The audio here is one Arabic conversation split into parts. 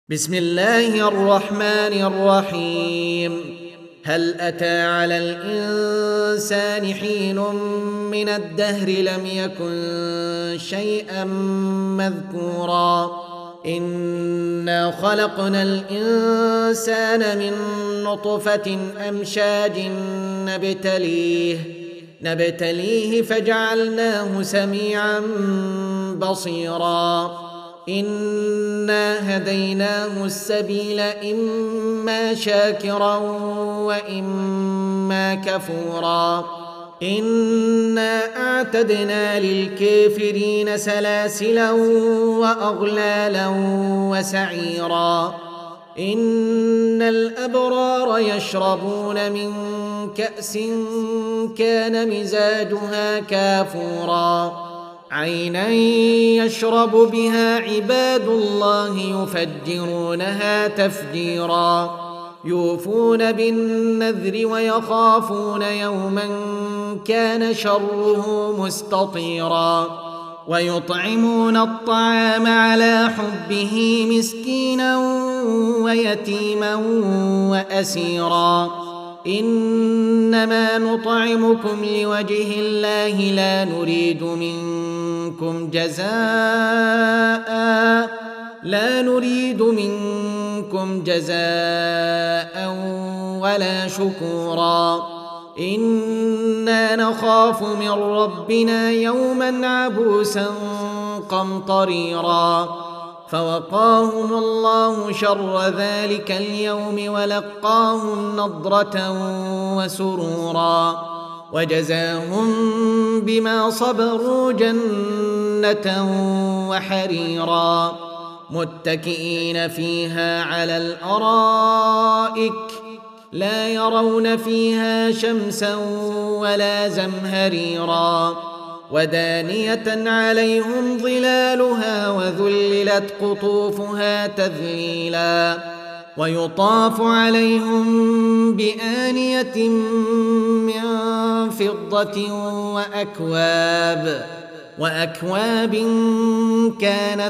بسم الله الرحمن الرحيم. هل أتى على الإنسان حين من الدهر لم يكن شيئا مذكورا إنا خلقنا الإنسان من نطفة أمشاج نبتليه فجعلناه سميعا بصيرا إنا هديناه السبيل إما شاكرا وإما كفورا إنا أعتدنا للكافرين سلاسلا وأغلالا وسعيرا إن الأبرار يشربون من كأس كان مزاجها كافورا عينا يشرب بها عباد الله يفجرونها تفجيرا يوفون بالنذر ويخافون يوما كان شره مستطيرا ويطعمون الطعام على حبه مسكينا ويتيما وأسيرا إنما نطعمكم لوجه الله لا نريد منكم جزاء ولا شكورا إنا نخاف من ربنا يوما عبوسا قمطريرا فوقاهم الله شر ذلك اليوم ولقاهم نضرة وسرورا وجزاهم بما صبروا جنة وحريرا متكئين فيها على الأرائك لا يرون فيها شمسا ولا زمهريرا ودانية عليهم ظلالها وذللت قطوفها تذليلا ويطاف عليهم بآنية من فضة وأكواب كانت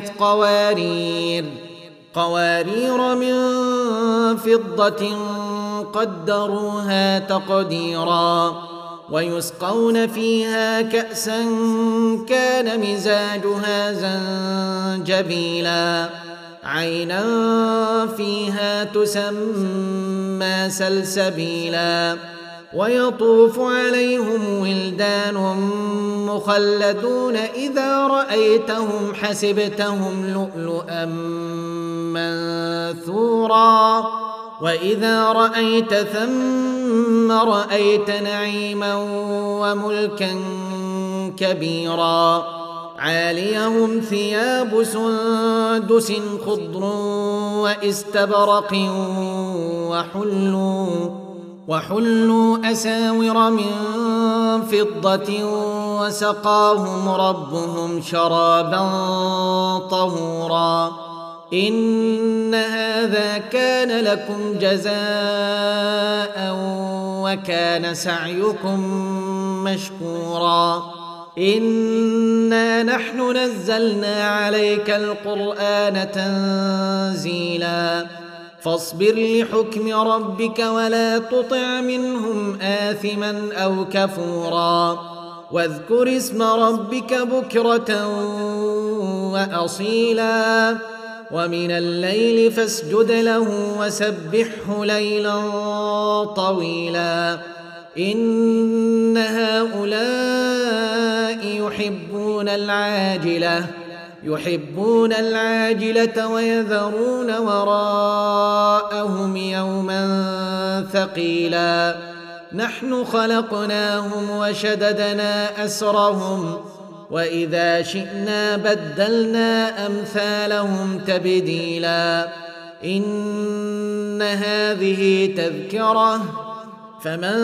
قوارير من فضة قدروها تقديرا ويسقون فيها كأسا كان مزاجها زنجبيلا عينا فيها تسمى سلسبيلا ويطوف عليهم ولدان مخلدون إذا رأيتهم حسبتهم لؤلؤا منثورا وإذا رأيت ثم رأيت نعيما وملكا كبيرا عاليهم ثياب سندس خضر واستبرق وحلوا أساور من فضة وسقاهم ربهم شرابا طهورا إن هذا كان لكم جزاء وكان سعيكم مشكورا إنا نحن نزلنا عليك القرآن تنزيلا فاصبر لحكم ربك ولا تطع منهم آثما أو كفورا واذكر اسم ربك بكرة وأصيلا ومن الليل فاسجد له وسبحه ليلا طويلا إن هؤلاء يحبون العاجلة ويذرون وراءهم يوما ثقيلا نحن خلقناهم وشددنا أسرهم وإذا شئنا بدلنا أمثالهم تبديلا إن هذه تذكرة فمن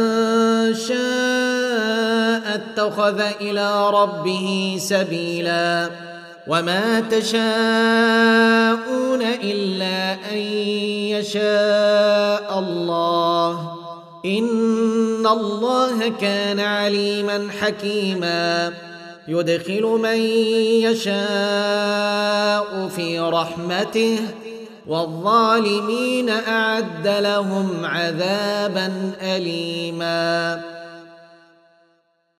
شاء اتخذ إلى ربه سبيلا وما تشاءون إلا أن يشاء الله إن الله كان عليما حكيما يدخل من يشاء في رحمته والظالمين أعد لهم عذابا أليما.